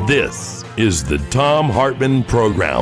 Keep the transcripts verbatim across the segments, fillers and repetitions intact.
This is the Thom Hartmann Program.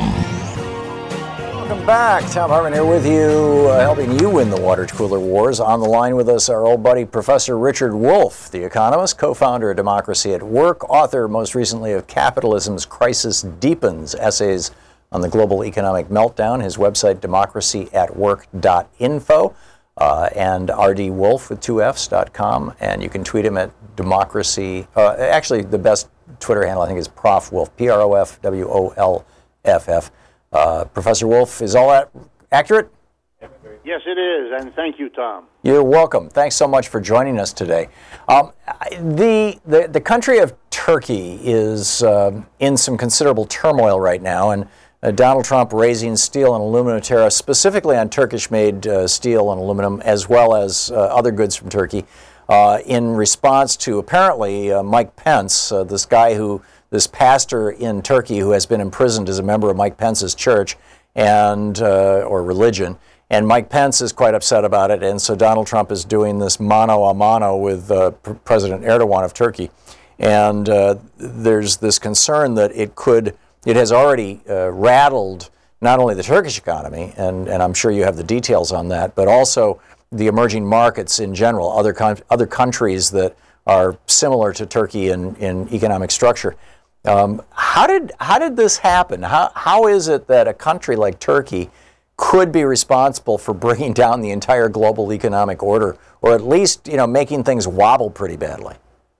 Welcome back. Thom Hartmann here with you, uh, helping you win the water cooler wars. On the line with us, our old buddy, Professor Richard Wolff, the economist, co-founder of Democracy at Work, author most recently of Capitalism's Crisis Deepens, Essays on the Global Economic Meltdown. His website, democracy at work dot info, uh, and r d wolff with two F's dot com. And you can tweet him at democracy. Uh, actually, the best Twitter handle, I think, is Prof Wolff, P R O F W O L F F. Uh, Professor Wolff, is all that accurate? Yes, it is, and thank you, Tom. You're welcome. Thanks so much for joining us today. Um, the, the the country of Turkey is uh, in some considerable turmoil right now, and uh, Donald Trump raising steel and aluminum tariffs, specifically on Turkish-made uh, steel and aluminum, as well as uh, other goods from Turkey, uh, in response to apparently uh, Mike Pence, uh, this guy who, this pastor in Turkey who has been imprisoned as a member of Mike Pence's church and uh, or religion. And Mike Pence is quite upset about it, and so Donald Trump is doing this mano a mano with uh, President Erdogan of Turkey. And uh, there's this concern that it could, it has already uh, rattled not only the Turkish economy, and, and I'm sure you have the details on that, but also the emerging markets in general, other con- other countries that are similar to Turkey in, in economic structure. Um, how did how did this happen? How how is it that a country like Turkey could be responsible for bringing down the entire global economic order, or at least, you know, making things wobble pretty badly?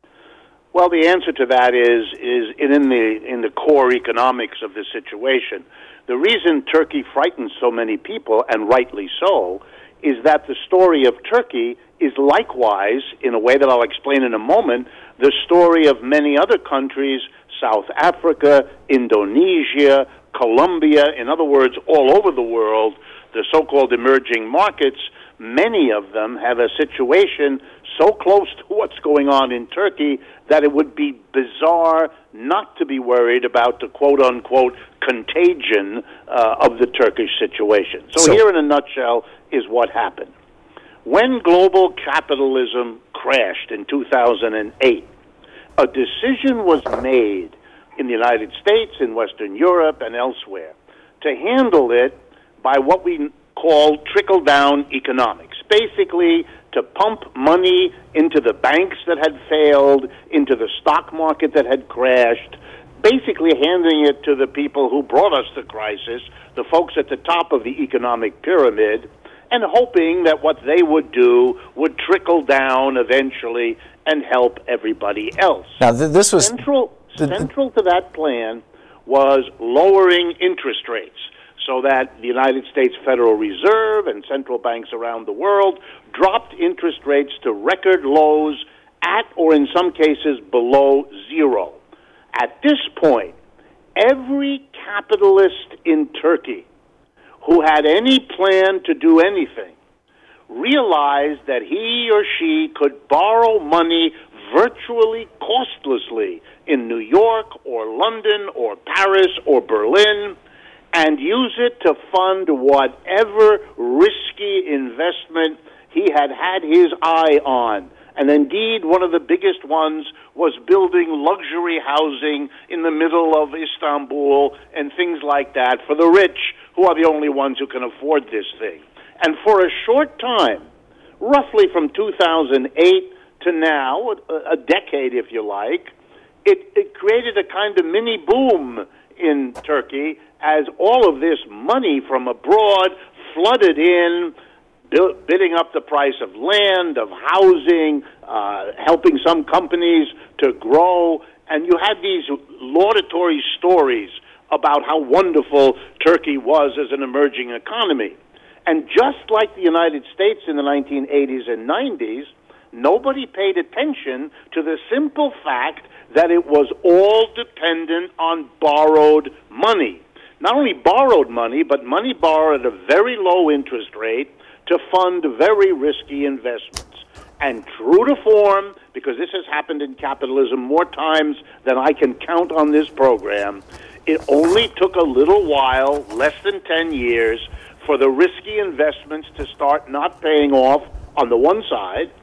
Well, the answer to that is is in the in the core economics of the situation. The reason Turkey frightens so many people, and rightly so, is that the story of Turkey is likewise, in a way that I'll explain in a moment, the story of many other countries, South Africa, Indonesia, Colombia, in other words, all over the world, the so-called emerging markets. Many of them have a situation so close to what's going on in Turkey that it would be bizarre not to be worried about the quote-unquote contagion uh, of the Turkish situation. So, so here in a nutshell is what happened. When global capitalism crashed in two thousand eight, a decision was made in the United States, in Western Europe, and elsewhere to handle it by what we call trickle-down economics. Basically, to pump money into the banks that had failed, into the stock market that had crashed, basically handing it to the people who brought us the crisis, the folks at the top of the economic pyramid, and hoping that what they would do would trickle down eventually and help everybody else. Now, th- this was central. Central to that plan was lowering interest rates so that the United States Federal Reserve and central banks around the world dropped interest rates to record lows at, or in some cases, below zero. At this point, every capitalist in Turkey who had any plan to do anything realized that he or she could borrow money virtually costlessly in New York or London or Paris or Berlin and use it to fund whatever risky investment he had had his eye on. And indeed, one of the biggest ones was building luxury housing in the middle of Istanbul and things like that for the rich, who are the only ones who can afford this thing. And for a short time, roughly from two thousand eight to now, a decade if you like, it, it created a kind of mini boom in Turkey as all of this money from abroad flooded in, bidding up the price of land, of housing, uh, helping some companies to grow. And you had these laudatory stories about how wonderful Turkey was as an emerging economy. And just like the United States in the nineteen eighties and nineties, nobody paid attention to the simple fact that it was all dependent on borrowed money. Not only borrowed money, but money borrowed at a very low interest rate to fund very risky investments. And true to form, because this has happened in capitalism more times than I can count on this program, it only took a little while, less than ten years, for the risky investments to start not paying off on the one side,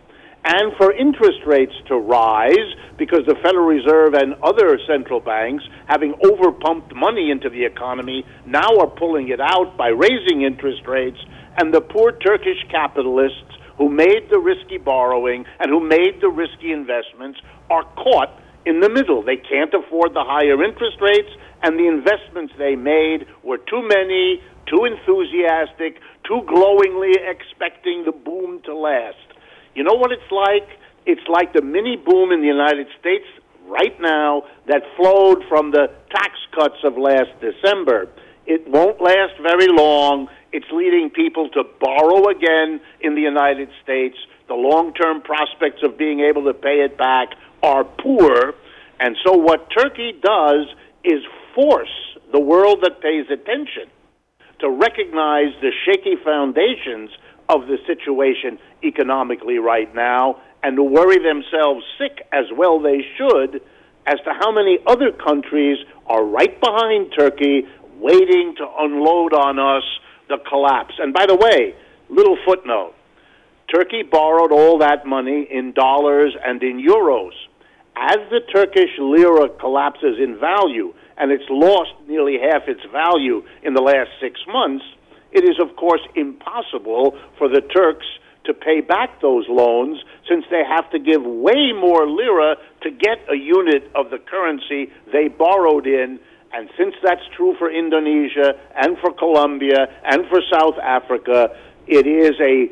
and for interest rates to rise because the Federal Reserve and other central banks, having overpumped money into the economy, now are pulling it out by raising interest rates, and the poor Turkish capitalists who made the risky borrowing and who made the risky investments are caught in the middle. They can't afford the higher interest rates, and the investments they made were too many, too enthusiastic, too glowingly expecting the boom to last. You know what it's like? It's like the mini boom in the United States right now that flowed from the tax cuts of last December. It won't last very long. It's leading people to borrow again in the United States. The long-term prospects of being able to pay it back are poor. And so what Turkey does is force the world that pays attention to recognize the shaky foundations of the situation economically right now and to worry themselves sick, as well they should, as to how many other countries are right behind Turkey waiting to unload on us the collapse. And by the way, little footnote, Turkey borrowed all that money in dollars and in euros. As the Turkish lira collapses in value, and it's lost nearly half its value in the last six months, it is, of course, impossible for the Turks to pay back those loans since they have to give way more lira to get a unit of the currency they borrowed in. And since that's true for Indonesia and for Colombia and for South Africa, it is a,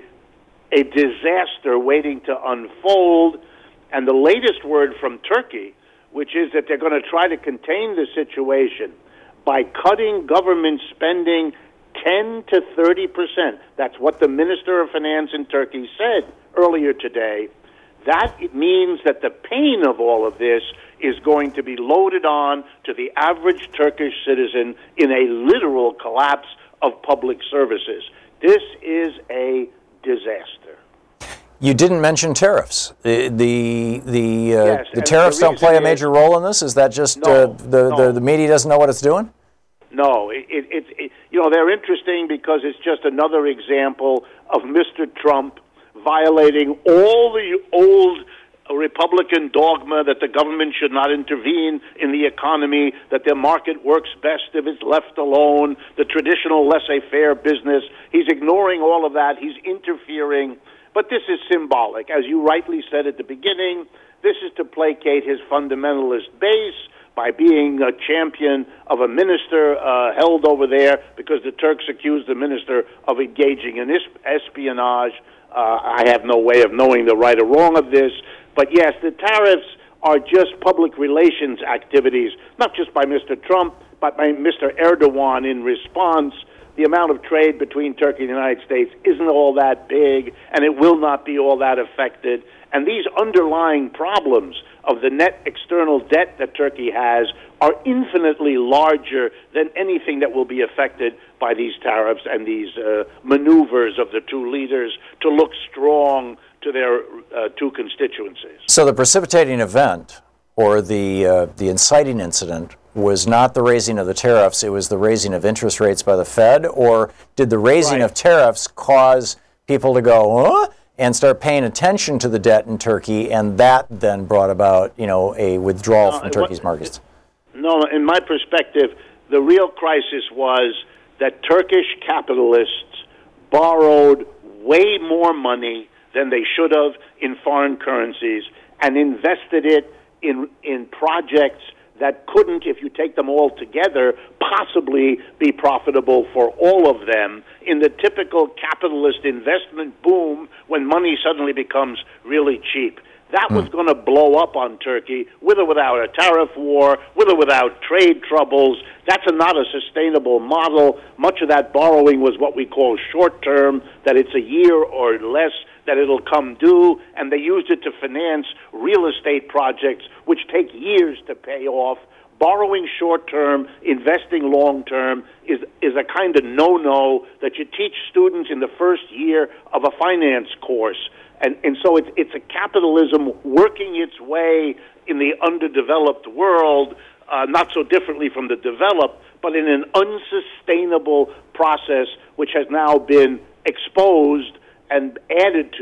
a disaster waiting to unfold. And the latest word from Turkey, which is that they're going to try to contain the situation by cutting government spending ten to thirty percent. That's what the Minister of Finance in Turkey said earlier today. That means that the pain of all of this is going to be loaded on to the average Turkish citizen in a literal collapse of public services. This is a disaster. You didn't mention tariffs. The the the, uh, yes, the tariffs the don't play a is, major role in this? Is that just no, uh, the, no. the the media doesn't know what it's doing? No, it, it, it, it, you know, they're interesting because it's just another example of Mister Trump violating all the old Republican dogma that the government should not intervene in the economy, that the market works best if it's left alone, the traditional laissez-faire business. He's ignoring all of that. He's interfering. But this is symbolic. As you rightly said at the beginning, this is to placate his fundamentalist base by being a champion of a minister uh, held over there because the Turks accused the minister of engaging in espionage. Uh, I have no way of knowing the right or wrong of this. But yes, the tariffs are just public relations activities, not just by Mister Trump, but by Mister Erdogan in response. The amount of trade between Turkey and the United States isn't all that big, and it will not be all that affected. And these underlying problems of the net external debt that Turkey has are infinitely larger than anything that will be affected by these tariffs and these uh, maneuvers of the two leaders to look strong to their uh, two constituencies. So the precipitating event, or the uh, the inciting incident, was not the raising of the tariffs, it was the raising of interest rates by the Fed? Or did the raising right. of tariffs cause people to go, huh? and start paying attention to the debt in Turkey, and that then brought about, you know, a withdrawal no, from Turkey's what, markets? No, in my perspective, the real crisis was that Turkish capitalists borrowed way more money than they should have in foreign currencies and invested it in in projects that couldn't, if you take them all together, possibly be profitable for all of them. In the typical capitalist investment boom, when money suddenly becomes really cheap, that mm. was going to blow up on Turkey, with or without a tariff war, with or without trade troubles. That's a, not a sustainable model. Much of that borrowing was what we call short-term, that it's a year or less that it'll come due, and they used it to finance real estate projects, which take years to pay off. Borrowing short-term, investing long-term is is a kind of no-no that you teach students in the first year of a finance course. And and so it's it's a capitalism working its way in the underdeveloped world, uh, not so differently from the developed, but in an unsustainable process which has now been exposed and added to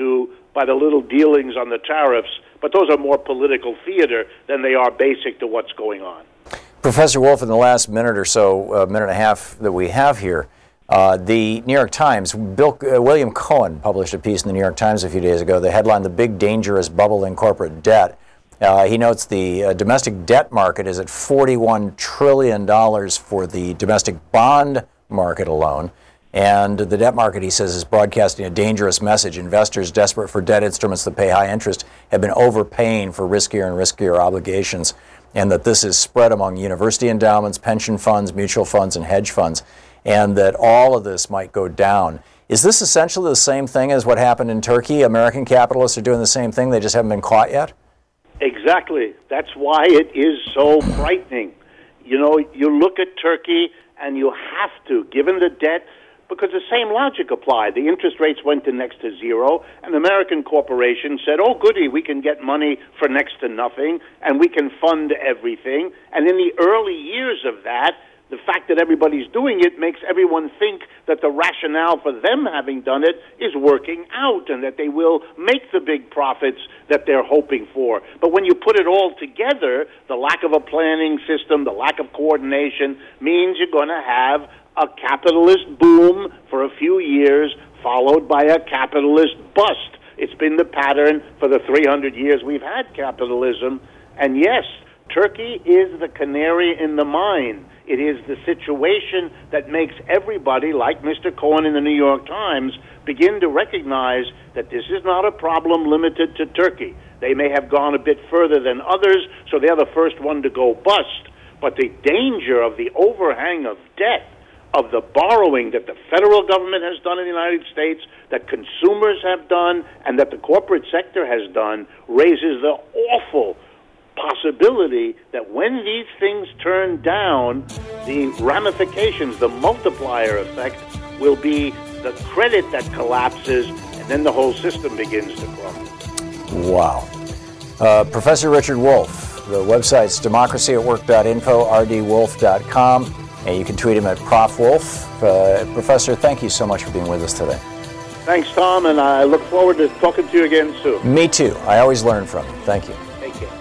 by the little dealings on the tariffs, but those are more political theater than they are basic to what's going on. Professor Wolff, in the last minute or so, uh, minute and a half that we have here, uh, the New York Times, Bill, uh, William Cohen published a piece in the New York Times a few days ago. The headline, "The Big Dangerous Bubble in Corporate Debt." Uh, he notes the uh, domestic debt market is at forty-one trillion dollars for the domestic bond market alone. And the debt market, he says, is broadcasting a dangerous message. Investors desperate for debt instruments that pay high interest have been overpaying for riskier and riskier obligations, and that this is spread among university endowments, pension funds, mutual funds, and hedge funds, and that all of this might go down. Is this essentially the same thing as what happened in Turkey? American capitalists are doing the same thing, they just haven't been caught yet? Exactly. That's why it is so frightening. You know, you look at Turkey, and you have to, given the debt, because the same logic applied. The interest rates went to next to zero, and American corporations said, oh, goody, we can get money for next to nothing, and we can fund everything. And in the early years of that, the fact that everybody's doing it makes everyone think that the rationale for them having done it is working out and that they will make the big profits that they're hoping for. But when you put it all together, the lack of a planning system, the lack of coordination means you're going to have a capitalist boom for a few years, followed by a capitalist bust. It's been the pattern for the three hundred years we've had capitalism. And yes, Turkey is the canary in the mine. It is the situation that makes everybody, like Mister Cohen in the New York Times, begin to recognize that this is not a problem limited to Turkey. They may have gone a bit further than others, so they're the first one to go bust. But the danger of the overhang of debt, of the borrowing that the federal government has done in the United States, that consumers have done, and that the corporate sector has done, raises the awful possibility that when these things turn down, the ramifications, the multiplier effect, will be the credit that collapses, and then the whole system begins to crumble. Wow. Uh, Professor Richard Wolff, the website's democracy at work dot info, r d wolff dot com, and you can tweet him at Prof Wolff. Uh, Professor, thank you so much for being with us today. Thanks, Tom, and I look forward to talking to you again soon. Me too. I always learn from you. Thank you. Take care.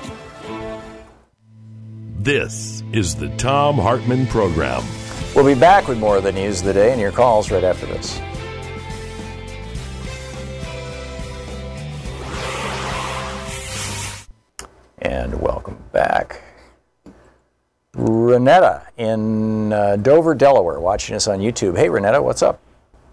This is the Thom Hartmann Program. We'll be back with more of the news of the day and your calls right after this. And welcome back. Renetta in uh, Dover, Delaware, watching us on YouTube. Hey, Renetta, what's up?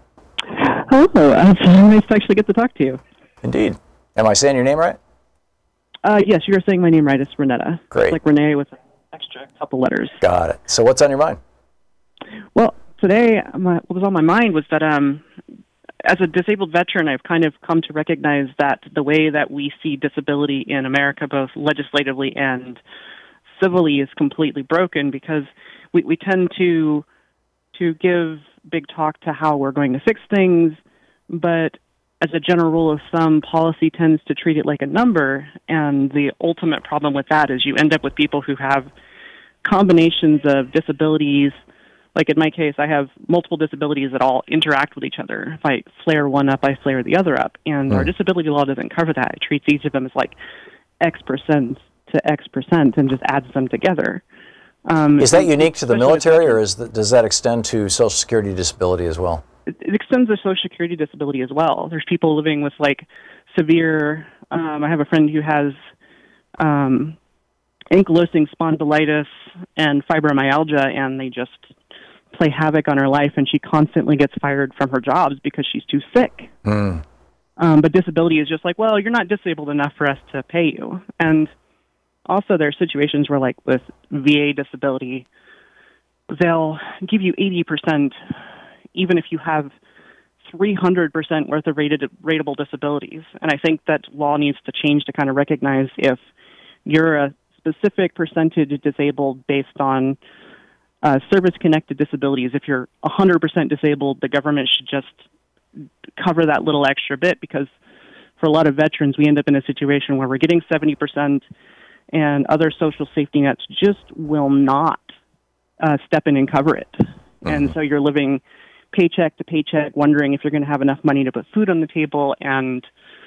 Hello. Uh, it's nice to actually get to talk to you. Indeed. Am I saying your name right? Uh, yes, you're saying my name right. It's Renetta. Great. It's like Renee with an extra couple letters. Got it. So what's on your mind? Well, today, my, what was on my mind was that um, as a disabled veteran, I've kind of come to recognize that the way that we see disability in America, both legislatively and civilly, is completely broken, because we, we tend to to give big talk to how we're going to fix things, but as a general rule of thumb, policy tends to treat it like a number, and the ultimate problem with that is you end up with people who have combinations of disabilities. Like in my case, I have multiple disabilities that all interact with each other. If I flare one up, I flare the other up, and mm. our disability law doesn't cover that. It treats each of them as like X percent to X percent and just adds them together. Um, is that unique to the military, or is that, does that extend to Social Security disability as well? It, it extends to Social Security disability as well. There's people living with like severe, um, I have a friend who has um, ankylosing spondylitis and fibromyalgia, and they just play havoc on her life, and she constantly gets fired from her jobs because she's too sick. Mm. Um, but disability is just like, well, you're not disabled enough for us to pay you. And also, there are situations where, like with V A disability, they'll give you eighty percent, even if you have three hundred percent worth of rated, rateable disabilities. And I think that law needs to change to kind of recognize if you're a specific percentage disabled based on uh, service-connected disabilities. If you're one hundred percent disabled, the government should just cover that little extra bit, because for a lot of veterans, we end up in a situation where we're getting seventy percent, and other social safety nets just will not uh, step in and cover it. Mm-hmm. And so you're living paycheck to paycheck, wondering if you're going to have enough money to put food on the table, and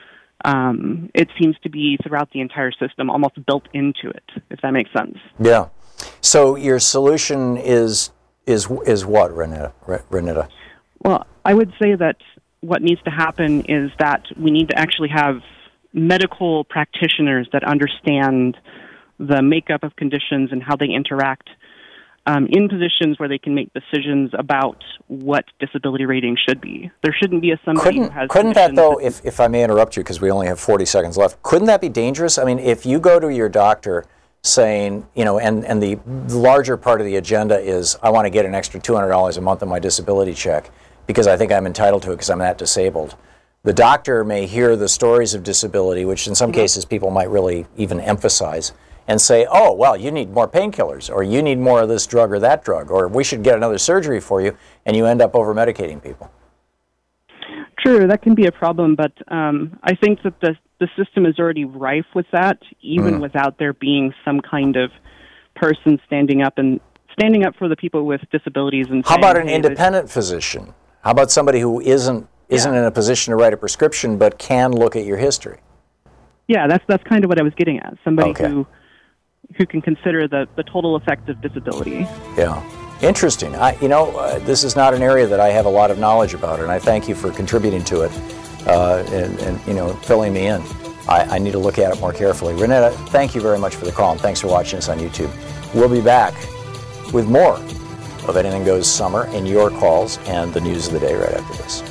Um, it seems to be throughout the entire system, almost built into it, if that makes sense. Yeah. So your solution is is is what, Renetta? Renetta? Well, I would say that what needs to happen is that we need to actually have medical practitioners that understand the makeup of conditions and how they interact um, in positions where they can make decisions about what disability rating should be. There shouldn't be a somebody couldn't, who has Couldn't that, though, that, if, if I may interrupt you because we only have forty seconds left, couldn't that be dangerous? I mean, if you go to your doctor saying, you know, and, and the larger part of the agenda is, I want to get an extra two hundred dollars a month on my disability check because I think I'm entitled to it because I'm that disabled. The doctor may hear the stories of disability, which in some mm-hmm. cases people might really even emphasize, and say, oh, well, you need more painkillers, or you need more of this drug or that drug, or we should get another surgery for you, and you end up over-medicating people. True, that can be a problem, but um, I think that the, the system is already rife with that, even mm. without there being some kind of person standing up and standing up for the people with disabilities. And how saying, about an hey, independent physician? How about somebody who isn't isn't yeah. in a position to write a prescription but can look at your history? Yeah, that's that's kind of what I was getting at. Somebody okay. who who can consider the, the total effect of disability. Yeah. Interesting. I, you know, uh, this is not an area that I have a lot of knowledge about, and I thank you for contributing to it uh, and, and, you know, filling me in. I, I need to look at it more carefully. Renetta, thank you very much for the call, and thanks for watching us on YouTube. We'll be back with more of Anything Goes Summer and your calls and the news of the day right after this.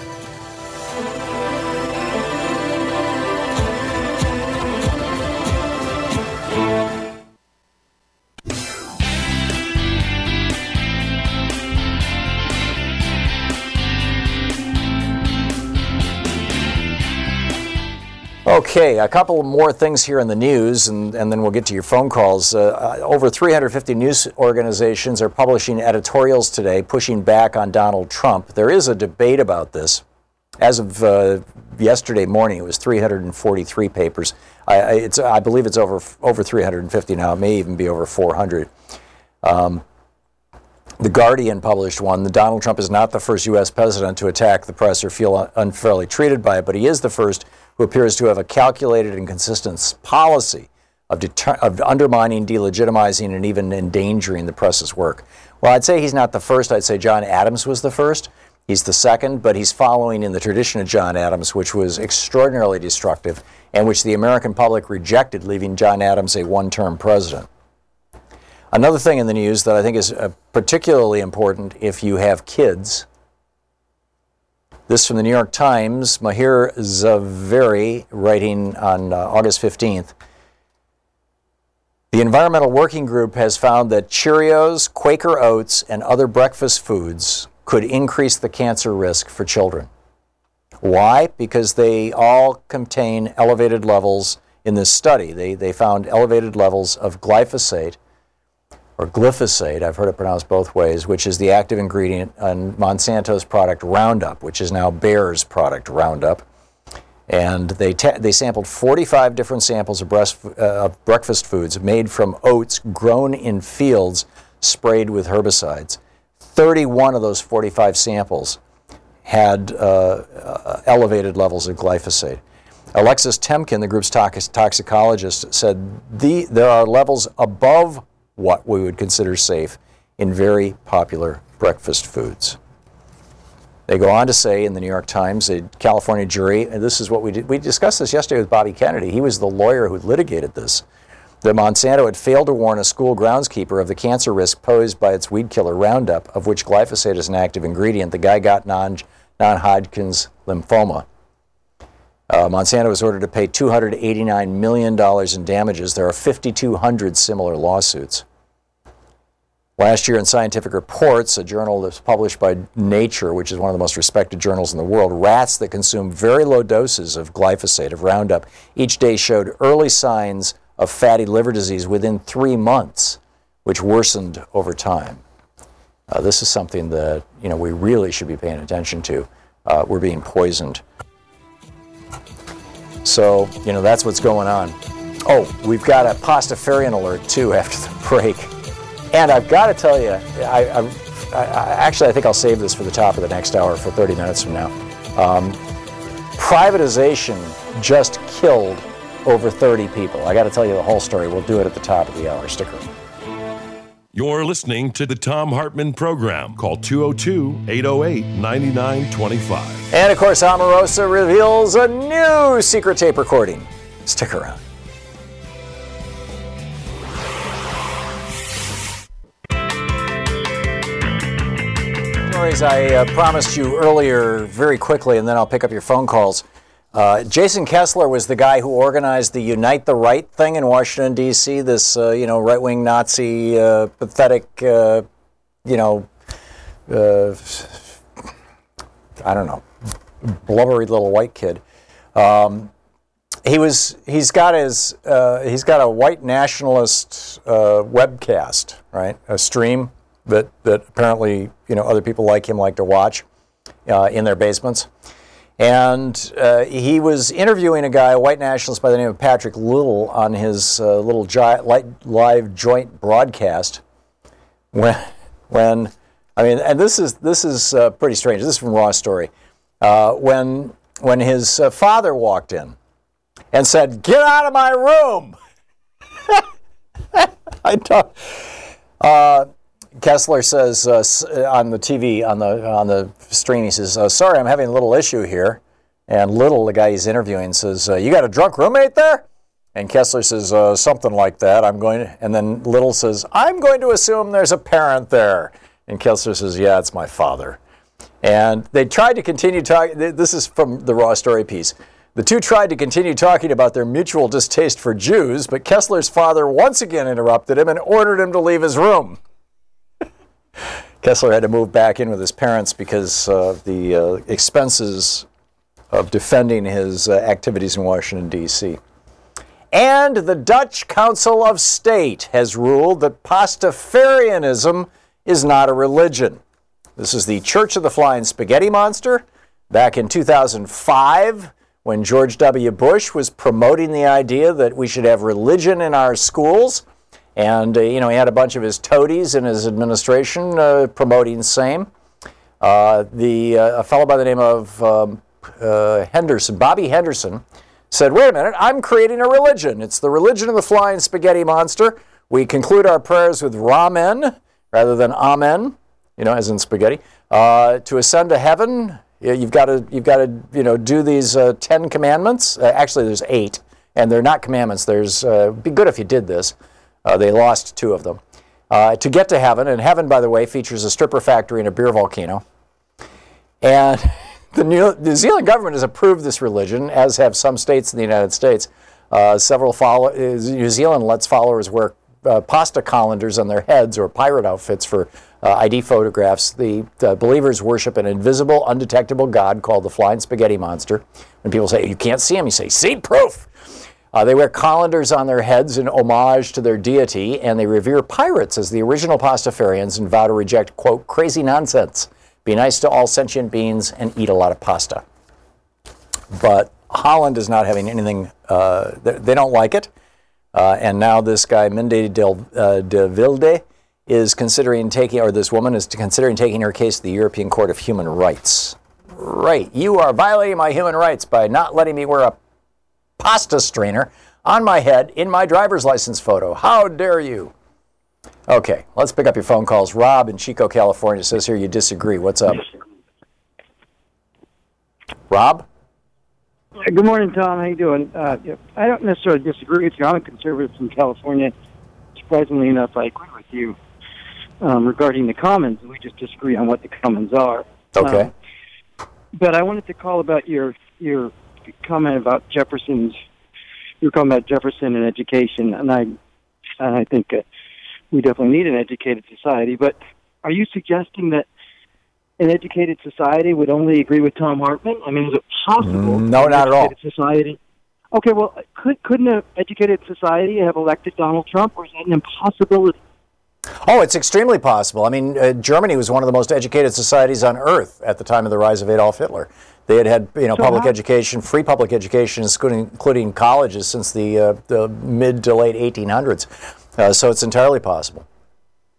Okay, a couple more things here in the news, and, and then we'll get to your phone calls. Uh, over three hundred fifty news organizations are publishing editorials today pushing back on Donald Trump. There is a debate about this. As of uh, yesterday morning, it was three hundred forty-three papers. I, I, it's, I believe it's over over three hundred fifty now. It may even be over four hundred. Um, The Guardian published one. Donald Trump is not the first U S president to attack the press or feel unfairly treated by it, but he is the first who appears to have a calculated and consistent policy of, deter- of undermining, delegitimizing, and even endangering the press's work. Well, I'd say he's not the first. I'd say John Adams was the first. He's the second, but he's following in the tradition of John Adams, which was extraordinarily destructive and which the American public rejected, leaving John Adams a one-term president. Another thing in the news that I think is uh, particularly important if you have kids. This from the New York Times, Mahir Zaveri, writing on uh, August fifteenth. The Environmental Working Group has found that Cheerios, Quaker Oats, and other breakfast foods could increase the cancer risk for children. Why? Because they all contain elevated levels in this study. They, they found elevated levels of glyphosate, or glyphosate, I've heard it pronounced both ways, which is the active ingredient in Monsanto's product Roundup, which is now Bayer's product Roundup. And they ta- they sampled forty-five different samples of, breast, uh, of breakfast foods made from oats grown in fields sprayed with herbicides. thirty-one of those forty-five samples had uh, uh, elevated levels of glyphosate. Alexis Temkin, the group's tox- toxicologist, said the, there are levels above what we would consider safe in very popular breakfast foods. They go on to say in the New York Times, a California jury, and this is what we did, we discussed this yesterday with Bobby Kennedy, he was the lawyer who litigated this, that Monsanto had failed to warn a school groundskeeper of the cancer risk posed by its weed killer Roundup, of which glyphosate is an active ingredient. The guy got non, non-Hodgkin's lymphoma. Uh, Monsanto was ordered to pay two hundred eighty-nine million dollars in damages. There are fifty-two hundred similar lawsuits. Last year in Scientific Reports, a journal that's published by Nature, which is one of the most respected journals in the world, rats that consume very low doses of glyphosate, of Roundup, each day showed early signs of fatty liver disease within three months, which worsened over time. Uh, this is something that, you know, we really should be paying attention to. Uh, we're being poisoned. So, you know, that's what's going on. Oh, we've got a Pastafarian alert, too, after the break. And I've got to tell you, I, I, I, actually, I think I'll save this for the top of the next hour, for thirty minutes from now. Um, privatization just killed over thirty people. I got to tell you the whole story. We'll do it at the top of the hour. Stick around. You're listening to the Thom Hartmann Program. Call two oh two, eight oh eight, nine nine two five. And of course, Omarosa reveals a new secret tape recording. Stick around. Stories I uh, promised you earlier very quickly, and then I'll pick up your phone calls. Uh, Jason Kessler was the guy who organized the Unite the Right thing in Washington, D C, this, uh, you know, right-wing Nazi, uh, pathetic, uh, you know, uh, I don't know, blubbery little white kid. Um, he was, he's got his, uh, he's got a white nationalist uh, webcast, right, a stream that, that apparently, you know, other people like him like to watch uh, in their basements. And uh, he was interviewing a guy, a white nationalist by the name of Patrick Little, on his uh, little gi- live joint broadcast. When, when, I mean, and this is this is uh, pretty strange. This is from Raw Story. Uh, when when his uh, father walked in and said, "Get out of my room," I don't. Uh, Kessler says uh, on the T V, on the on the stream, he says, uh, sorry, I'm having a little issue here. And Little, the guy he's interviewing, says, uh, you got a drunk roommate there? And Kessler says, uh, something like that. I'm going to, and then Little says, I'm going to assume there's a parent there. And Kessler says, yeah, it's my father. And they tried to continue talking. This is from the Raw Story piece. The two tried to continue talking about their mutual distaste for Jews, but Kessler's father once again interrupted him and ordered him to leave his room. Kessler had to move back in with his parents because of uh, the uh, expenses of defending his uh, activities in Washington, D C. And the Dutch Council of State has ruled that Pastafarianism is not a religion. This is the Church of the Flying Spaghetti Monster. Back in two thousand five, when George W. Bush was promoting the idea that we should have religion in our schools, and, uh, you know, he had a bunch of his toadies in his administration uh, promoting same. Uh, the uh, a fellow by the name of um, uh, Henderson, Bobby Henderson, said, wait a minute, I'm creating a religion. It's the religion of the Flying Spaghetti Monster. We conclude our prayers with Ramen rather than Amen, you know, as in spaghetti. Uh, to ascend to heaven, you've got to, you've got to, you know, do these uh, Ten Commandments. Uh, actually, there's eight, and they're not commandments. There's, uh, be good if you did this. Uh, they lost two of them. Uh, to get to heaven, and heaven, by the way, features a stripper factory and a beer volcano. And the New, New Zealand government has approved this religion, as have some states in the United States. Uh, several follow, New Zealand lets followers wear uh, pasta colanders on their heads or pirate outfits for uh, I D photographs. The, the believers worship an invisible, undetectable god called the Flying Spaghetti Monster. When people say, you can't see him, you say, see proof. Uh, they wear colanders on their heads in homage to their deity, and they revere pirates as the original Pastafarians and vow to reject, quote, crazy nonsense, be nice to all sentient beings, and eat a lot of pasta. But Holland is not having anything, uh, they, they don't like it. Uh, and now this guy, Minde Del, uh, de Vilde, is considering taking, or this woman is considering taking her case to the European Court of Human Rights. Right, you are violating my human rights by not letting me wear a pasta strainer on my head in my driver's license photo. How dare you? Okay, let's pick up your phone calls. Rob in Chico, California says here you disagree. What's up? Rob? Good morning, Tom. How you doing? Uh, I don't necessarily disagree with you. I'm a conservative from California. Surprisingly enough, I agree with you um, regarding the commons. We just disagree on what the commons are. Okay. Um, but I wanted to call about your your comment about Jefferson's. You were talking about Jefferson and education, and I and I think uh, we definitely need an educated society. But are you suggesting that an educated society would only agree with Thom Hartmann? I mean, is it possible? No, not at all. Society. Okay, well, could couldn't an educated society have elected Donald Trump, or is that an impossibility? Oh, it's extremely possible. I mean, uh, Germany was one of the most educated societies on earth at the time of the rise of Adolf Hitler. They had had, you know, so public how? education, free public education, including, including colleges, since the uh, the mid to late eighteen hundreds. Uh, so it's entirely possible.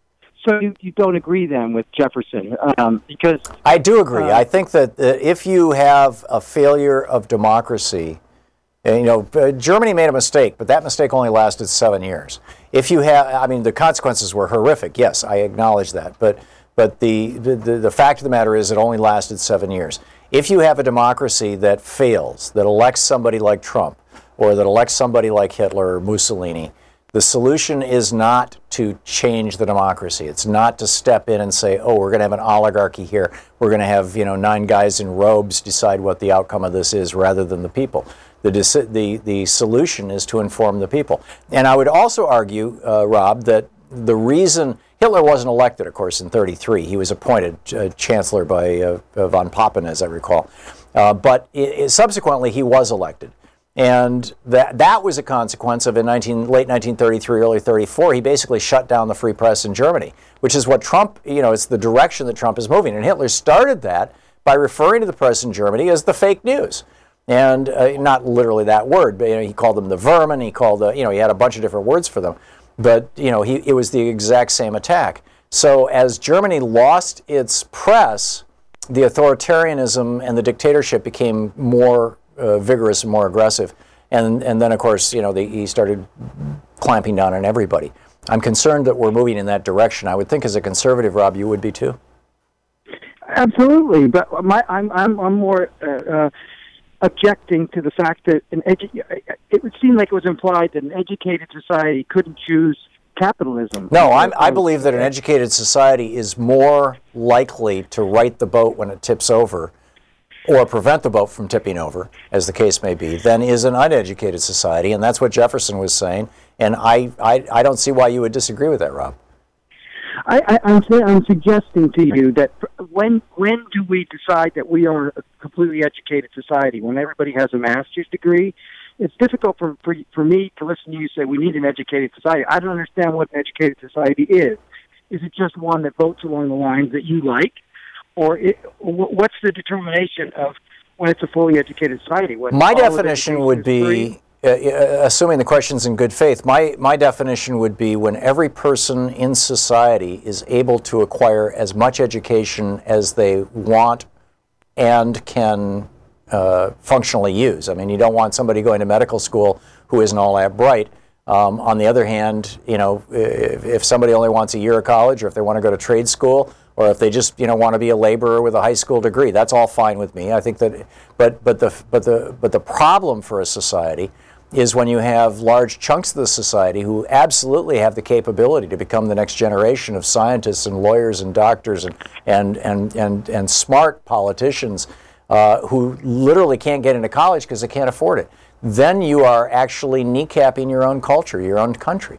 so you, you don't agree then with Jefferson um, because I do agree. Uh, I think that uh, if you have a failure of democracy, and, you know, uh, Germany made a mistake, but that mistake only lasted seven years. If you have, I mean, the consequences were horrific. Yes, I acknowledge that. But but the, the, the fact of the matter is it only lasted seven years. If you have a democracy that fails, that elects somebody like Trump, or that elects somebody like Hitler or Mussolini, the solution is not to change the democracy. It's not to step in and say, oh, we're going to have an oligarchy here. We're going to have, you know, nine guys in robes decide what the outcome of this is rather than the people. The, the, the solution is to inform the people. And I would also argue, uh, Rob, that the reason Hitler wasn't elected, of course, in thirty-three. He was appointed uh, chancellor by uh, von Papen, as I recall. Uh, but it, it, subsequently, he was elected. And that that was a consequence of in nineteen, late nineteen thirty-three, early thirty-four, he basically shut down the free press in Germany, which is what Trump, you know, it's the direction that Trump is moving. And Hitler started that by referring to the press in Germany as the fake news. And uh, not literally that word, but you know, he called them the vermin, he called, uh, you know, he had a bunch of different words for them. But, you know, he, it was the exact same attack. So as Germany lost its press, the authoritarianism and the dictatorship became more Uh, vigorous and more aggressive, and and then of course you know they, he started clamping down on everybody. I'm concerned that we're moving in that direction. I would think as a conservative, Rob, you would be too. Absolutely, but my I'm I'm, I'm more uh, uh, objecting to the fact that an edu- it would seem like it was implied that an educated society couldn't choose capitalism. No, I'm, I believe that an educated society is more likely to right the boat when it tips over, or prevent the boat from tipping over, as the case may be, than is an uneducated society, and that's what Jefferson was saying. And I, I, I don't see why you would disagree with that, Rob. I, I, I'm, I'm suggesting to you that when when do we decide that we are a completely educated society? When everybody has a master's degree? It's difficult for, for, for me to listen to you say we need an educated society. I don't understand what an educated society is. Is it just one that votes along the lines that you like? Or it, what's the determination of when it's a fully educated society? When my definition would be, uh, assuming the question's in good faith, my, my definition would be when every person in society is able to acquire as much education as they want and can uh, functionally use. I mean, you don't want somebody going to medical school who isn't all that bright. Um, on the other hand, you know, if, if somebody only wants a year of college, or if they want to go to trade school, or if they just, you know, want to be a laborer with a high school degree, that's all fine with me. I think that, but but the but the but the problem for a society is when you have large chunks of the society who absolutely have the capability to become the next generation of scientists and lawyers and doctors and and and and, and smart politicians uh, who literally can't get into college because they can't afford it. Then you are actually kneecapping your own culture, your own country.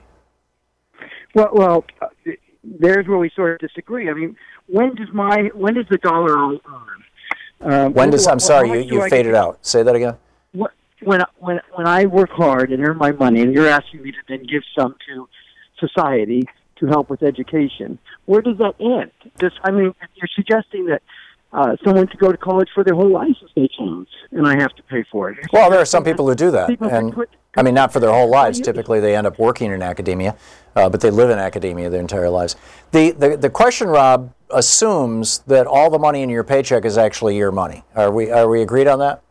Well, well. Uh, There's where we sort of disagree. I mean, when does my when does the dollar earn? Um, when does I'm sorry, you, you I faded get, out. Say that again. What, when when when I work hard and earn my money, and you're asking me to then give some to society to help with education, where does that end? Does I mean, you're suggesting that uh, someone could go to college for their whole life if they choose, and I have to pay for it. Well, there are some people who do that, and put, I mean, not for their whole lives. Typically, they end up working in academia, uh, but they live in academia their entire lives. The, the the question, Rob, assumes that all the money in your paycheck is actually your money. Are we are we agreed on that?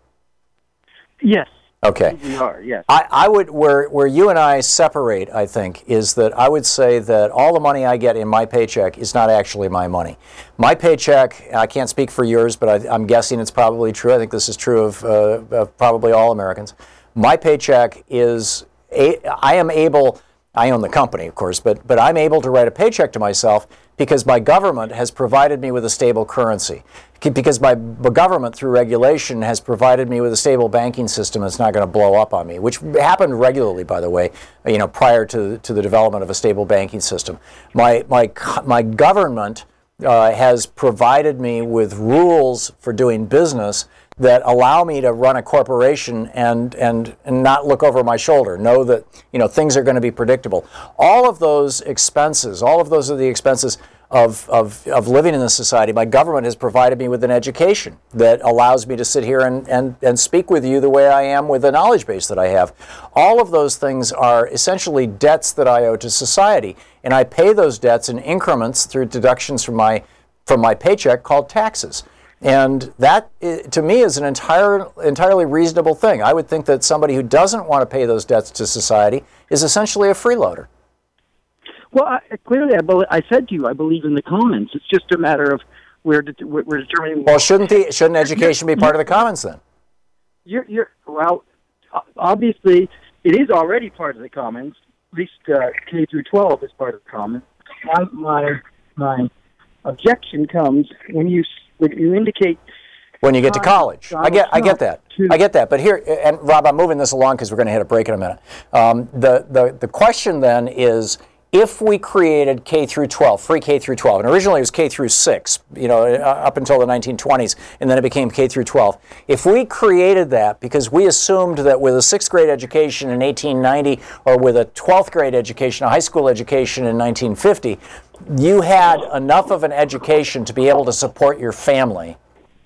Yes. Okay. We are, yes. I, I would where where you and I separate, I think, is that I would say that all the money I get in my paycheck is not actually my money. My paycheck, I can't speak for yours, but I, I'm guessing it's probably true. I think this is true of, uh, of probably all Americans. My paycheck is, a, I am able, I own the company, of course, but but I'm able to write a paycheck to myself because my government has provided me with a stable currency. Because my government, through regulation, has provided me with a stable banking system that's not going to blow up on me, which happened regularly, by the way, you know, prior to to the development of a stable banking system. My my my government uh, has provided me with rules for doing business that allow me to run a corporation and, and and not look over my shoulder, know that, you know, things are going to be predictable. All of those expenses, all of those are the expenses of, of, of living in this society, my government has provided me with an education that allows me to sit here and, and, and speak with you the way I am with the knowledge base that I have. All of those things are essentially debts that I owe to society, and I pay those debts in increments through deductions from my, from my paycheck called taxes. And that, to me, is an entire, entirely reasonable thing. I would think that somebody who doesn't want to pay those debts to society is essentially a freeloader. Well, I, clearly, I, be, I said to you, I believe in the commons. It's just a matter of we're, de- we're determining. Well, shouldn't the shouldn't education be part of the commons then? You're, you're well, obviously, it is already part of the commons. At least uh, K through twelve is part of the commons. My my, my objection comes when you when you indicate. When you get to college. I get I get that. I get that. But here, and Rob, I'm moving this along because we're going to hit a break in a minute. Um, the, the, the question then is, if we created K through twelve, free K through twelve, and originally it was K through six, you know, up until the nineteen twenties, and then it became K through twelve. If we created that because we assumed that with a sixth grade education in eighteen ninety or with a twelfth grade education, a high school education in nineteen fifty, you had enough of an education to be able to support your family.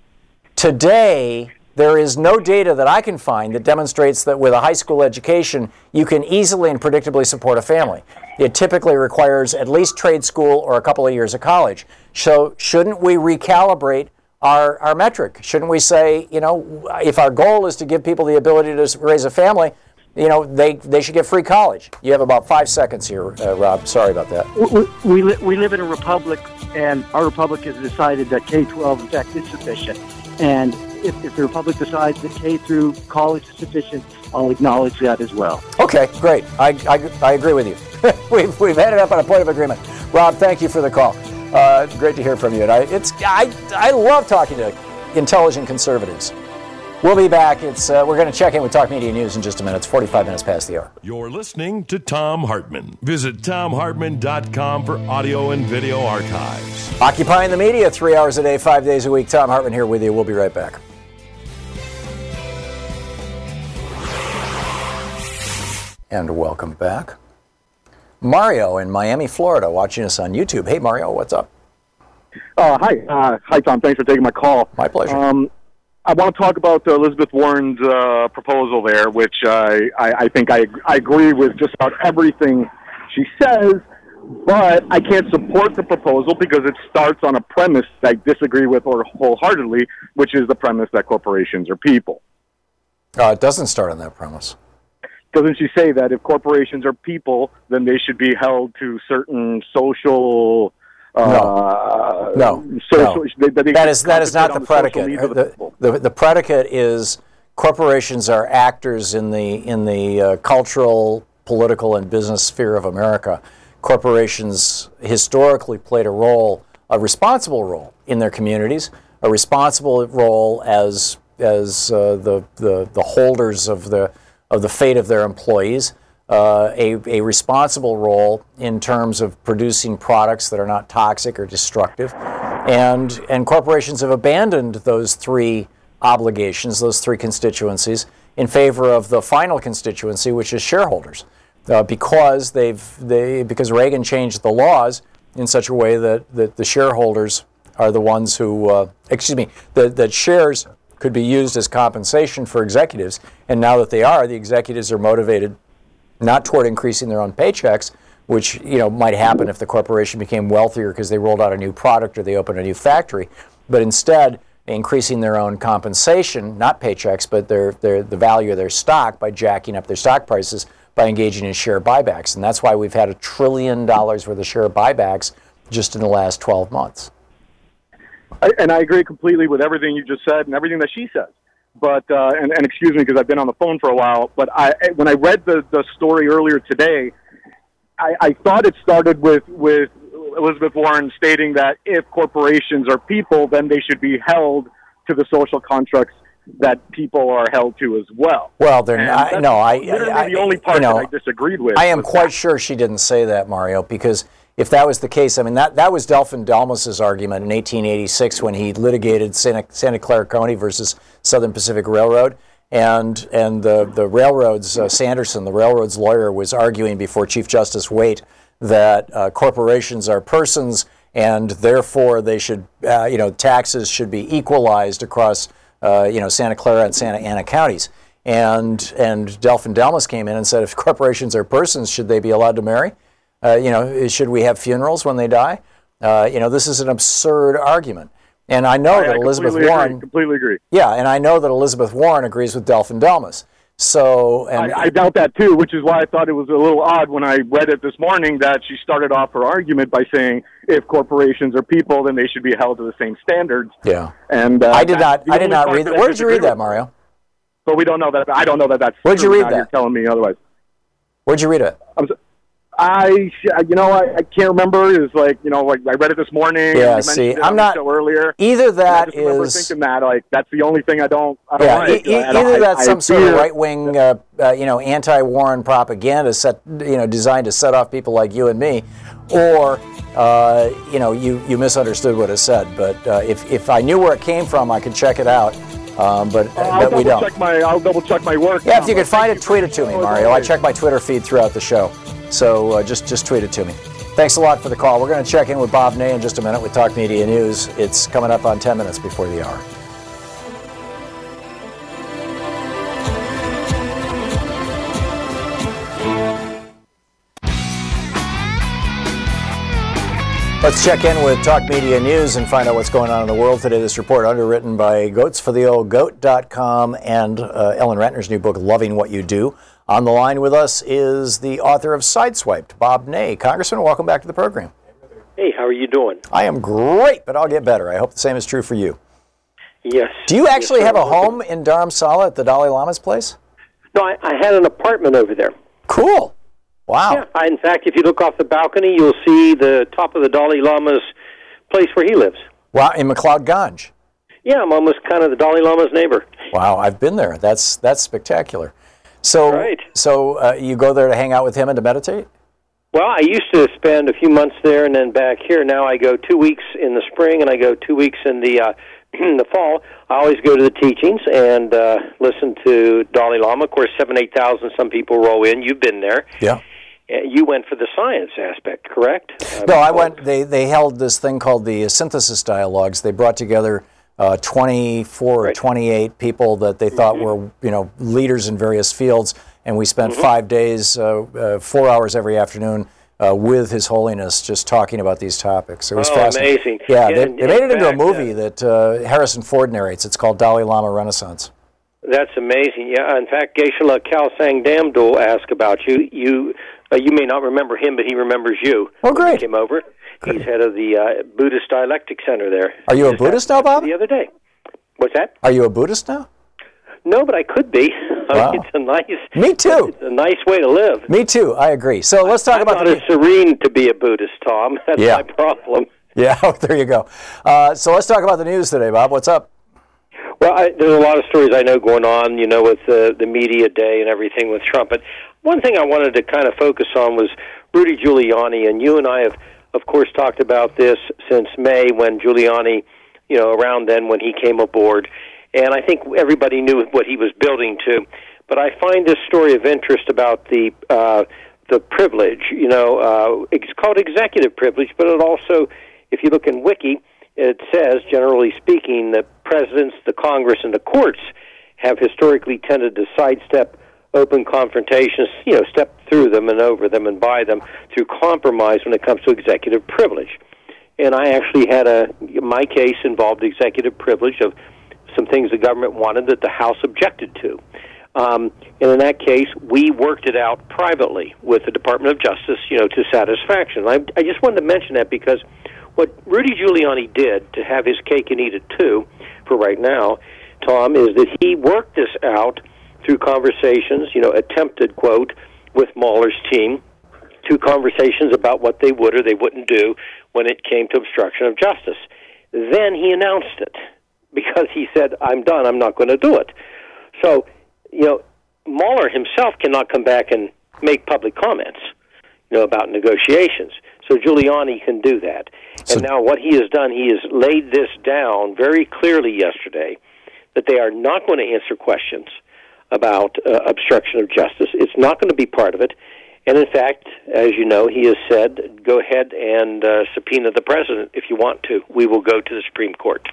Today, there is no data that I can find that demonstrates that with a high school education, you can easily and predictably support a family. It typically requires at least trade school or a couple of years of college. So shouldn't we recalibrate our, our metric? Shouldn't we say, you know, if our goal is to give people the ability to raise a family, you know, they, they should get free college. You have about five seconds here, uh, Rob. Sorry about that. We, we, li- we live in a republic, and our republic has decided that K twelve, in fact, is sufficient. And if, if the Republic decides that K through college is sufficient, I'll acknowledge that as well. Okay, great. I, I, I agree with you. we've, we've ended up on a point of agreement. Rob, thank you for the call. Uh, great to hear from you. And I, it's, I, I love talking to intelligent conservatives. We'll be back. It's uh, we're going to check in with Talk Media News in just a minute. It's forty-five minutes past the hour. You're listening to Thom Hartmann. Visit Thom Hartmann dot com for audio and video archives. Occupying the media three hours a day, five days a week. Thom Hartmann here with you. We'll be right back. And welcome back. Mario in Miami, Florida, watching us on YouTube. Hey, Mario, what's up? Uh, hi. Uh, hi, Tom. Thanks for taking my call. My pleasure. Um, I want to talk about uh, Elizabeth Warren's uh, proposal there, which I, I, I think I, I agree with just about everything she says, but I can't support the proposal because it starts on a premise that I disagree with or wholeheartedly, which is the premise that corporations are people. Uh, it doesn't start on that premise. Doesn't she say that if corporations are people, then they should be held to certain social... Uh, no, no, social, no. They, they that is that is not the predicate. The, the, the, the predicate is corporations are actors in the in the uh, cultural, political, and business sphere of America. Corporations historically played a role, a responsible role in their communities, a responsible role as as uh, the, the the holders of the of the fate of their employees. Uh, a, a responsible role in terms of producing products that are not toxic or destructive. And, and corporations have abandoned those three obligations, those three constituencies, in favor of the final constituency, which is shareholders, uh, because, they've, they, because Reagan changed the laws in such a way that, that the shareholders are the ones who, uh, excuse me, that, that shares could be used as compensation for executives. And now that they are, the executives are motivated not toward increasing their own paychecks, which you know might happen if the corporation became wealthier because they rolled out a new product or they opened a new factory, but instead increasing their own compensation, not paychecks, but their, their the value of their stock by jacking up their stock prices by engaging in share buybacks. And that's why we've had a trillion dollars worth of share buybacks just in the last twelve months. I, and I agree completely with everything you just said and everything that she says. But uh, and, and excuse me because I've been on the phone for a while. But I, when I read the, the story earlier today, I, I thought it started with, with Elizabeth Warren stating that if corporations are people, then they should be held to the social contracts that people are held to as well. Well, they're not. No, I. Literally I, the only part you know, that I disagreed with. I am quite that. sure she didn't say that, Mario, because if that was the case, I mean, that, that was Delfin Delmus's argument in eighteen eighty-six when he litigated Santa, Santa Clara County versus Southern Pacific Railroad. And and the, the railroad's, uh, Sanderson, the railroad's lawyer, was arguing before Chief Justice Waite that uh, corporations are persons and therefore they should, uh, you know, taxes should be equalized across, uh, you know, Santa Clara and Santa Ana counties. And and Delfin Delmas came in and said, if corporations are persons, should they be allowed to marry? Uh, you know, should we have funerals when they die? Uh, you know, this is an absurd argument. And I know I, that I Elizabeth completely Warren... Agree, completely agree. Yeah, and I know that Elizabeth Warren agrees with Delfin Delmas. So, and I, I doubt that too, which is why I thought it was a little odd when I read it this morning that she started off her argument by saying if corporations are people, then they should be held to the same standards. Yeah, and uh, I did not. I did not read that. Where did you read that, Mario? But we don't know that. I don't know that that's. Where'd you read that? You're telling me otherwise. Where'd you read it? I'm, I, you know, I, I can't remember. It's like, you know, like I read it this morning. Yeah, and see, it I'm not earlier. Either that I just remember is thinking that like that's the only thing I don't. I don't yeah, like. e- e- I don't, either that's I, some I sort of fear, right-wing, uh, uh, you know, anti-Warren propaganda set, you know, designed to set off people like you and me, or uh, you know, you you misunderstood what it said. But uh, if if I knew where it came from, I could check it out. Um, but I'll but we don't. Check my, I'll double check my work. Yeah, if you could find it, tweet it to me, Mario. I check my Twitter feed throughout the show, so uh, just just tweet it to me. Thanks a lot for the call. We're going to check in with Bob Ney in just a minute with Talk Media News. It's coming up on ten minutes before the hour. Let's check in with Talk Media News and find out what's going on in the world today. This report underwritten by goats for the old goat dot com and uh, Ellen Ratner's new book, Loving What You Do. On the line with us is the author of Sideswiped, Bob Ney. Congressman, welcome back to the program. Hey, how are you doing? I am great, but I'll get better. I hope the same is true for you. Yes. Do you actually yes, have a home in Dharamsala at the Dalai Lama's place? No, I, I had an apartment over there. Cool. Wow. Yeah. I, in fact, if you look off the balcony, you'll see the top of the Dalai Lama's place where he lives. Wow, in McLeod Ganj. Yeah, I'm almost kind of the Dalai Lama's neighbor. Wow, I've been there. That's that's spectacular. So, right. so uh, you go there to hang out with him and to meditate? Well, I used to spend a few months there and then back here. Now I go two weeks in the spring and I go two weeks in the uh, in the fall. I always go to the teachings and uh, listen to Dalai Lama. Of course, seven, eight thousand. Some people roll in. You've been there. Yeah. You went for the science aspect, correct? No, I went. They they held this thing called the Synthesis Dialogues. They brought together uh, twenty-four right. or twenty-eight people that they thought mm-hmm. were, you know, leaders in various fields, and we spent mm-hmm. five days, uh, uh, four hours every afternoon uh, with His Holiness, just talking about these topics. It was oh, fascinating. amazing! Yeah, yeah they, and, they made it into a fact, movie uh, that uh, Harrison Ford narrates. It's called Dalai Lama Renaissance. That's amazing. Yeah, in fact, Geshe-la Khalsang Damdul asked about you. You. Uh, you may not remember him, but he remembers you. Oh, great. He came over. Great. He's head of the uh, Buddhist Dialectic Center there. Are you a Buddhist now, Bob? The other day. What's that? Are you a Buddhist now? No, but I could be. Wow. It's a nice. Me too. It's a nice way to live. Me too. I agree. So let's talk I'm about. not the... as serene to be a Buddhist, Tom. That's yeah. my problem. Yeah. Oh, there you go. Uh, so let's talk about the news today, Bob. What's up? Well, I, there's a lot of stories I know going on, you know, with uh, the media day and everything with Trump. But one thing I wanted to kind of focus on was Rudy Giuliani, and you and I have, of course, talked about this since May when Giuliani, you know, around then when he came aboard, and I think everybody knew what he was building to. But I find this story of interest about the uh, the privilege, you know, uh, it's called executive privilege, but it also, if you look in Wiki, it says, generally speaking, that presidents, the Congress, and the courts have historically tended to sidestep open confrontations, you know, step through them and over them and by them through compromise when it comes to executive privilege. And I actually had a, my case involved executive privilege of some things the government wanted that the House objected to. Um, and in that case, we worked it out privately with the Department of Justice, you know, to satisfaction. I, I just wanted to mention that because what Rudy Giuliani did to have his cake and eat it too, for right now, Tom, is that he worked this out through conversations, you know, attempted, quote, with Mueller's team, through conversations about what they would or they wouldn't do when it came to obstruction of justice. Then he announced it because he said, I'm done, I'm not going to do it. So, you know, Mueller himself cannot come back and make public comments, you know, about negotiations. So Giuliani can do that. So, and now what he has done, he has laid this down very clearly yesterday, that they are not going to answer questions about uh, obstruction of justice. It's not going to be part of it. And in fact, as you know, he has said, go ahead and uh, subpoena the president if you want to. We will go to the Supreme Court.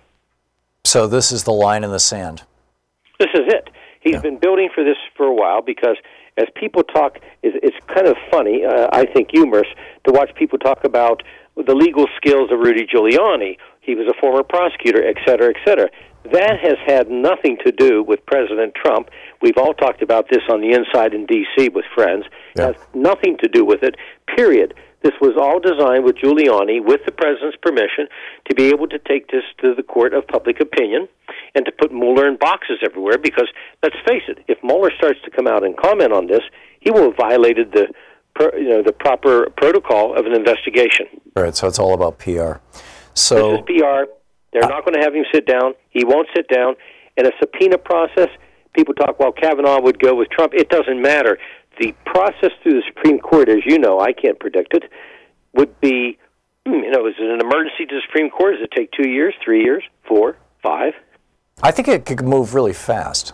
So this is the line in the sand. This is it. He's yeah. been building for this for a while because as people talk, it's kind of funny, uh, I think humorous, to watch people talk about the legal skills of Rudy Giuliani. He was a former prosecutor, et cetera, et cetera. That has had nothing to do with President Trump. We've all talked about this on the inside in D C with friends. Yeah. It has nothing to do with it, period. This was all designed with Giuliani, with the president's permission, to be able to take this to the court of public opinion and to put Mueller in boxes everywhere because, let's face it, if Mueller starts to come out and comment on this, he will have violated the you know, the proper protocol of an investigation. Right, so it's all about P R. So this is P R. They're uh, not going to have him sit down. He won't sit down. In a subpoena process, people talk, well, Kavanaugh would go with Trump. It doesn't matter. The process through the Supreme Court, as you know, I can't predict it, would be, you know, is it an emergency to the Supreme Court? Does it take two years, three years, four, five? I think it could move really fast.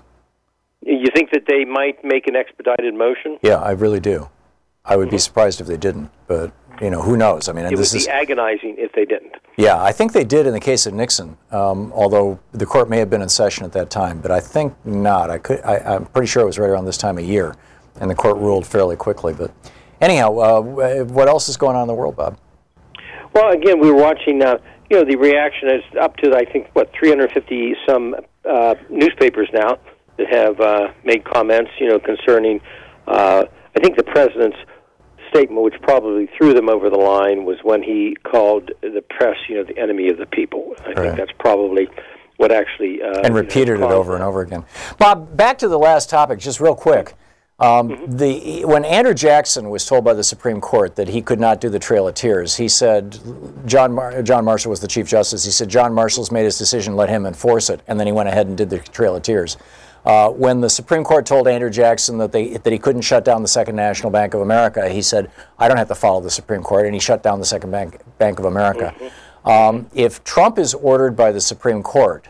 You think that they might make an expedited motion? Yeah, I really do. I would mm-hmm. be surprised if they didn't, but, you know, who knows? I mean, it this would be is agonizing if they didn't. Yeah, I think they did in the case of Nixon, um, although the court may have been in session at that time, but I think not. I could, I, I'm pretty sure it was right around this time of year, and the court ruled fairly quickly. But anyhow, uh, what else is going on in the world, Bob? Well, again, we were watching, uh, you know, the reaction is up to, I think, what, three hundred fifty some uh, newspapers now that have uh, made comments, you know, concerning, uh, I think the president's statement, which probably threw them over the line, was when he called the press, you know, the enemy of the people. I right. think that's probably what actually... Uh, and repeated know, it over that. and over again. Bob, back to the last topic, just real quick. Um, mm-hmm. the When Andrew Jackson was told by the Supreme Court that he could not do the Trail of Tears, he said, John, Mar- John Marshall was the Chief Justice, he said, John Marshall's made his decision, let him enforce it, and then he went ahead and did the Trail of Tears. Uh, when the Supreme Court told Andrew Jackson that they that he couldn't shut down the Second National Bank of America, he said, I don't have to follow the Supreme Court, and he shut down the Second Bank, Bank of America. Mm-hmm. Um, if Trump is ordered by the Supreme Court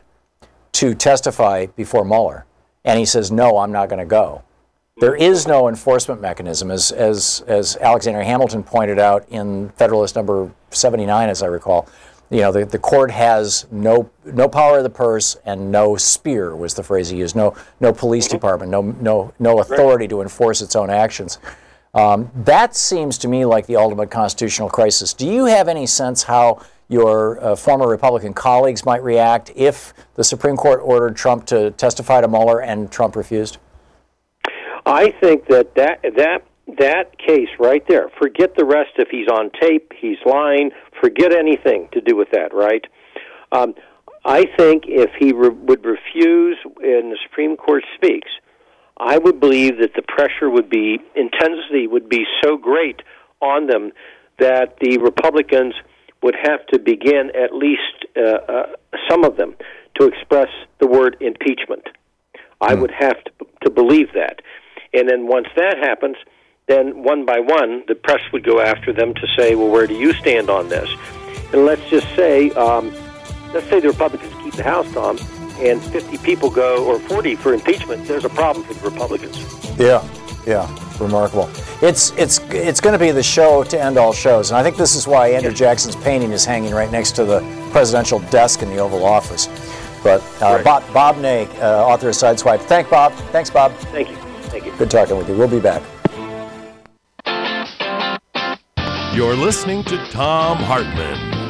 to testify before Mueller, and he says, no, I'm not going to go, there is no enforcement mechanism, as, as, as Alexander Hamilton pointed out in Federalist number seventy-nine, as I recall. You know, the, the court has no no power of the purse and no spear was the phrase he used. No no police department, no no no authority to enforce its own actions. Um, that seems to me like the ultimate constitutional crisis. Do you have any sense how your uh, former Republican colleagues might react if the Supreme Court ordered Trump to testify to Mueller and Trump refused? I think that that that that case right there, forget the rest if he's on tape, he's lying, forget anything to do with that, right? Um, I think if he re- would refuse and the Supreme Court speaks, I would believe that the pressure would be, intensity would be so great on them that the Republicans would have to begin, at least uh, uh, some of them, to express the word impeachment. I would have to, to believe that. And then once that happens, then one by one, the press would go after them to say, well, where do you stand on this? And let's just say, um, let's say the Republicans keep the House, Tom, and fifty people go, or forty for impeachment, there's a problem for the Republicans. Yeah, yeah, remarkable. It's it's it's going to be the show to end all shows, and I think this is why Andrew Jackson's painting is hanging right next to the presidential desk in the Oval Office. But uh, right. Bob, Bob Ney, uh, author of Sideswipe. Thank Bob. Thanks, Bob. Thank you. Thank you. Good talking with you. We'll be back. You're listening to Thom Hartmann.